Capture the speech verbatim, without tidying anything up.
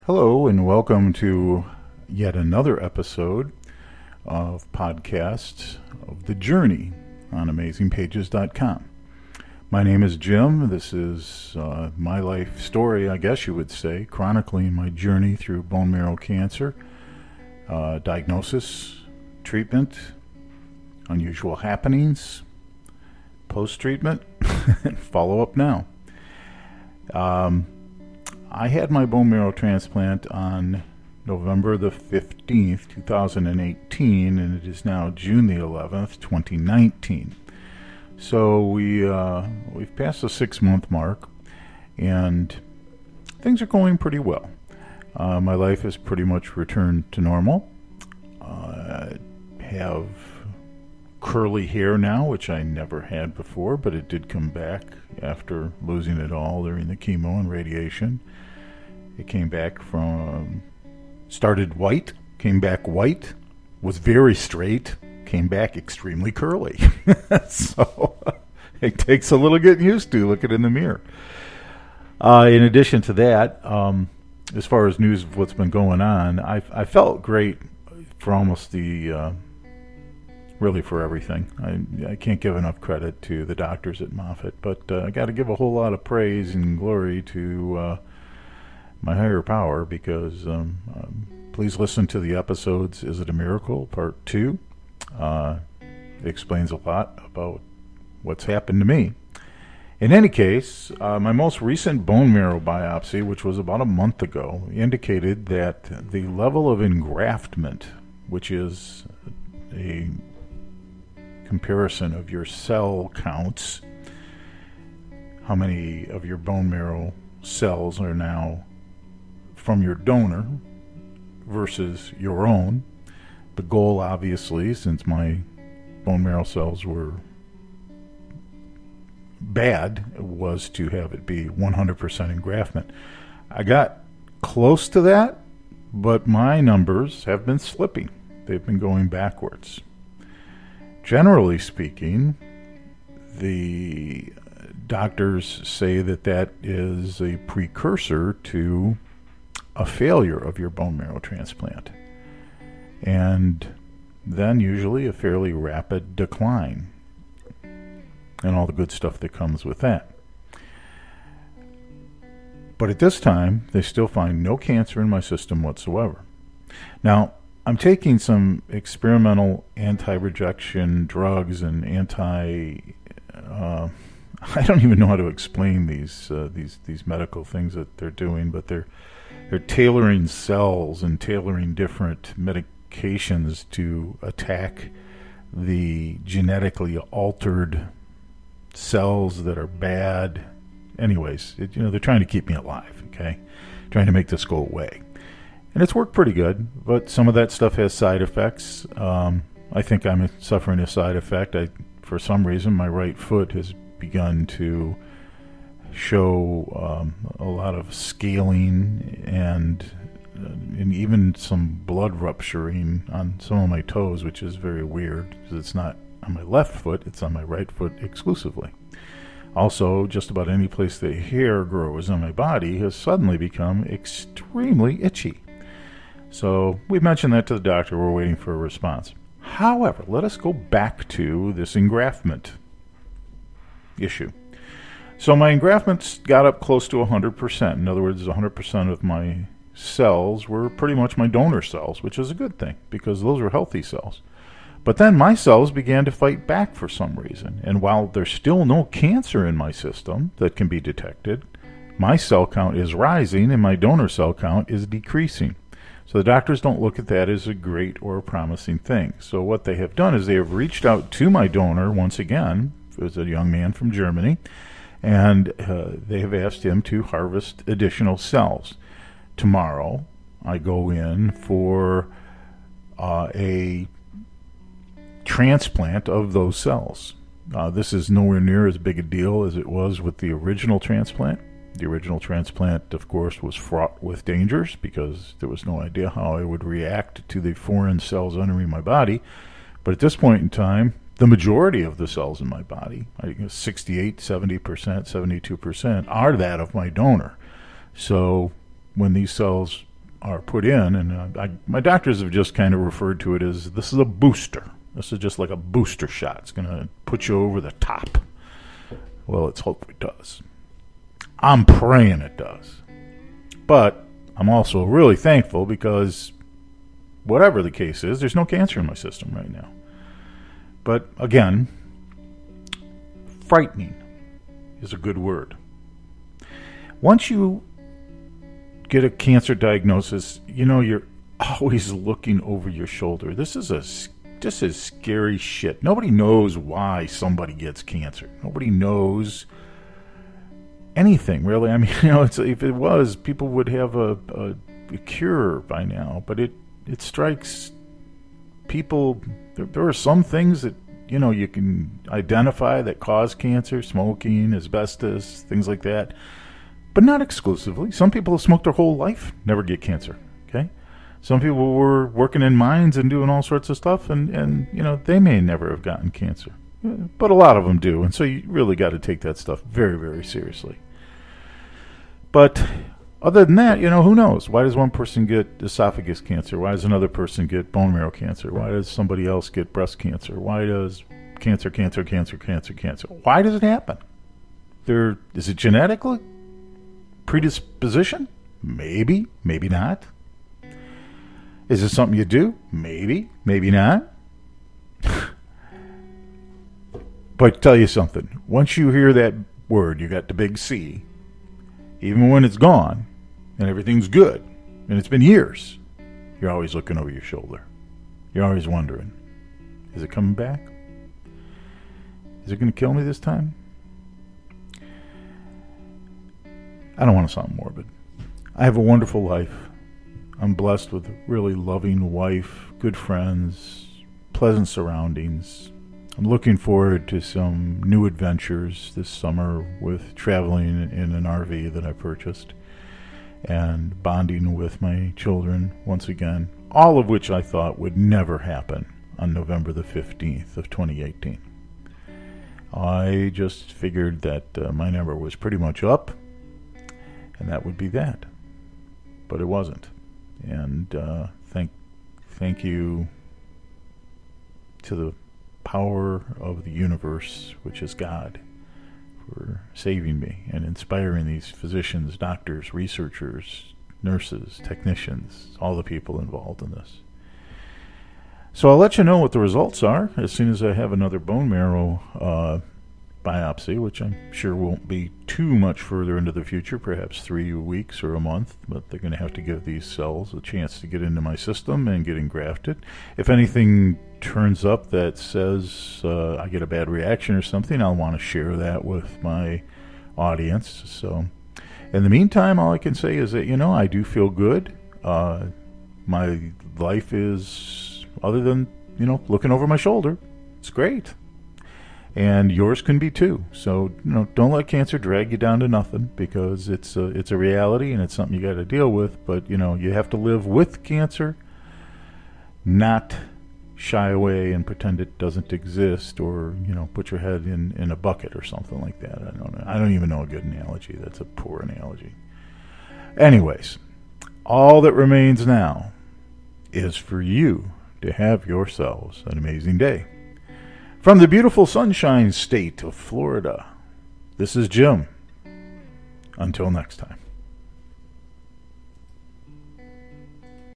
Hello, and welcome to yet another episode of podcasts of The Journey on amazing pages dot com. My name is Jim. This is uh, my life story, I guess you would say, chronicling my journey through bone marrow cancer, uh, diagnosis, treatment, unusual happenings, post-treatment, and follow-up now. Um... I had my bone marrow transplant on November the fifteenth, two thousand eighteen, and it is now June the eleventh, twenty nineteen. So we, uh, we've passed the six-month mark, and things are going pretty well. Uh, my life has pretty much returned to normal. Uh, I have curly hair now, which I never had before, but it did come back after losing it all during the chemo and radiation. It came back from, started white, came back white, was very straight, came back extremely curly. So it takes a little getting used to looking in the mirror. Uh, in addition to that, um, as far as news of what's been going on, I, I felt great for almost the, uh, really for everything. I, I can't give enough credit to the doctors at Moffitt, but uh, I got to give a whole lot of praise and glory to uh, my higher power, because um, um, please listen to the episodes Is It a Miracle? Part two. Uh, it explains a lot about what's happened to me. In any case, uh, my most recent bone marrow biopsy, which was about a month ago, indicated that the level of engraftment, which is a comparison of your cell counts, how many of your bone marrow cells are now from your donor versus your own. The goal, obviously, since my bone marrow cells were bad, was to have it be one hundred percent engraftment. I got close to that, but my numbers have been slipping. They've been going backwards. Generally speaking, the doctors say that that is a precursor to a failure of your bone marrow transplant, and then usually a fairly rapid decline and all the good stuff that comes with that. But at this time, they still find no cancer in my system whatsoever. Now, I'm taking some experimental anti-rejection drugs and anti... Uh, I don't even know how to explain these uh, these these medical things that they're doing, but they're they're tailoring cells and tailoring different medications to attack the genetically altered cells that are bad. Anyways, it, you know, they're trying to keep me alive, okay? Trying to make this go away. And it's worked pretty good, but some of that stuff has side effects. Um, I think I'm suffering a side effect. I, for some reason, my right foot has begun to show um, a lot of scaling and uh, and even some blood rupturing on some of my toes, which is very weird because it's not on my left foot, it's on my right foot exclusively. Also, just about any place the hair grows on my body has suddenly become extremely itchy. So we mentioned that to the doctor. We're waiting for a response. However, let us go back to this engraftment issue. So my engraftments got up close to one hundred percent. In other words, one hundred percent of my cells were pretty much my donor cells, which is a good thing because those were healthy cells. But then my cells began to fight back for some reason. And while there's still no cancer in my system that can be detected, my cell count is rising and my donor cell count is decreasing. So the doctors don't look at that as a great or a promising thing. So what they have done is they have reached out to my donor once again. It was a young man from Germany. And uh, they have asked him to harvest additional cells. Tomorrow, I go in for uh, a transplant of those cells. Uh, this is nowhere near as big a deal as it was with the original transplant. The original transplant, of course, was fraught with dangers because there was no idea how I would react to the foreign cells entering my body. But at this point in time, the majority of the cells in my body, I think sixty-eight, seventy percent, seventy-two percent, are that of my donor. So when these cells are put in, and uh, I, my doctors have just kind of referred to it as this is a booster. This is just like a booster shot. It's going to put you over the top. Well, let's hope it does. I'm praying it does. But I'm also really thankful because whatever the case is, there's no cancer in my system right now. But again, frightening is a good word. Once you get a cancer diagnosis, you know, you're always looking over your shoulder. This is a this is scary shit. Nobody knows why somebody gets cancer. Nobody knows anything, really. I mean, you know, it's, if it was, people would have a, a, a cure by now. But it, it strikes people. There, there are some things that, you know, you can identify that cause cancer, smoking, asbestos, things like that. But not exclusively. Some people have smoked their whole life, never get cancer. Okay, some people were working in mines and doing all sorts of stuff, and, and you know, they may never have gotten cancer. But a lot of them do, and so you really got to take that stuff very, very seriously. But other than that, you know, who knows? Why does one person get esophagus cancer? Why does another person get bone marrow cancer? Why does somebody else get breast cancer? Why does cancer, cancer, cancer, cancer, cancer? Why does it happen? There, is it genetically? Predisposition? Maybe, maybe not. Is it something you do? Maybe, maybe not. But tell you something, once you hear that word, you got the big C, even when it's gone and everything's good, and it's been years, you're always looking over your shoulder. You're always wondering, is it coming back? Is it going to kill me this time? I don't want to sound morbid. I have a wonderful life. I'm blessed with a really loving wife, good friends, pleasant surroundings. I'm looking forward to some new adventures this summer with traveling in an R V that I purchased and bonding with my children once again, all of which I thought would never happen on November the fifteenth of twenty eighteen. I just figured that uh, my number was pretty much up, and that would be that. But it wasn't. And uh, thank, thank you to the power of the universe, which is God, for saving me and inspiring these physicians, doctors, researchers, nurses, technicians, all the people involved in this. So I'll let you know what the results are as soon as I have another bone marrow uh, biopsy, which I'm sure won't be too much further into the future, perhaps three weeks or a month, but they're going to have to give these cells a chance to get into my system and get engrafted. If anything turns up that says uh, I get a bad reaction or something, I'll want to share that with my audience. So in the meantime, all I can say is that, you know, I do feel good. Uh, my life is, other than, you know, looking over my shoulder, it's great. And yours can be too. So, you know, don't let cancer drag you down to nothing, because it's a, it's a reality and it's something you got to deal with. But, you know, you have to live with cancer, not shy away and pretend it doesn't exist, or, you know, put your head in, in a bucket or something like that. I don't know. I don't even know a good analogy. That's a poor analogy. Anyways, all that remains now is for you to have yourselves an amazing day. From the beautiful Sunshine State of Florida, this is Jim. Until next time.